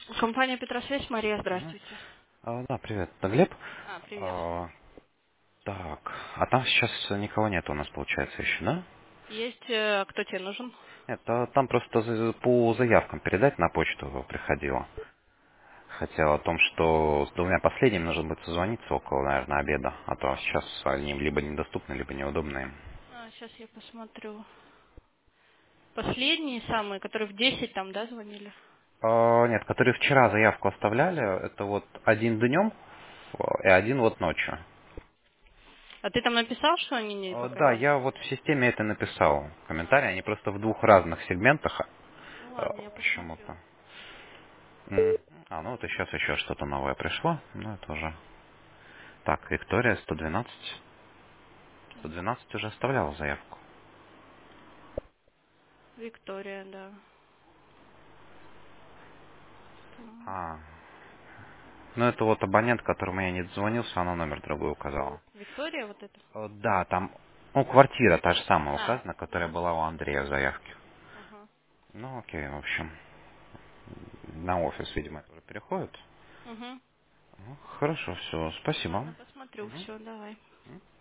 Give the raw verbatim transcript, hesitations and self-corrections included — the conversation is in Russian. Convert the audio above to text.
Компания Петросвязь, Мария, Мгм. здравствуйте. А, да, привет, это Глеб. А, привет. А, так, а там сейчас никого нет у нас, получается, еще, да? Есть, э, кто тебе нужен? Нет, а там просто за- по заявкам передать на почту приходило. Хотел о том, что с двумя последними нужно будет созвониться около, наверное, обеда. А то сейчас они либо недоступны, либо неудобны. А, сейчас я посмотрю. Последние самые, которые в десять там, да, звонили? А, нет, которые вчера заявку оставляли, это вот один днем и один вот ночью. А ты там написал, что они не, А, пока да, не... я вот в системе это написал. Комментарии, А, они просто в двух разных сегментах ну а, ладно, я посмотрю. почему-то. М. А, ну вот и сейчас еще что-то новое пришло. Ну, это уже... Так, Виктория, сто двенадцать. сто двенадцать уже оставляла заявку. Виктория, да. Так. А, ну это вот абонент, которому я не дозвонился, она номер другой указала. Виктория вот это? Э, Да, там, ну, квартира та же самая А, указана, которая ну, была у Андрея в заявке. ага. Ну, окей, в общем, на офис, видимо, это уже переходит. Угу. Ну, хорошо, все, спасибо. Ладно, посмотрю, Мгм. все, давай.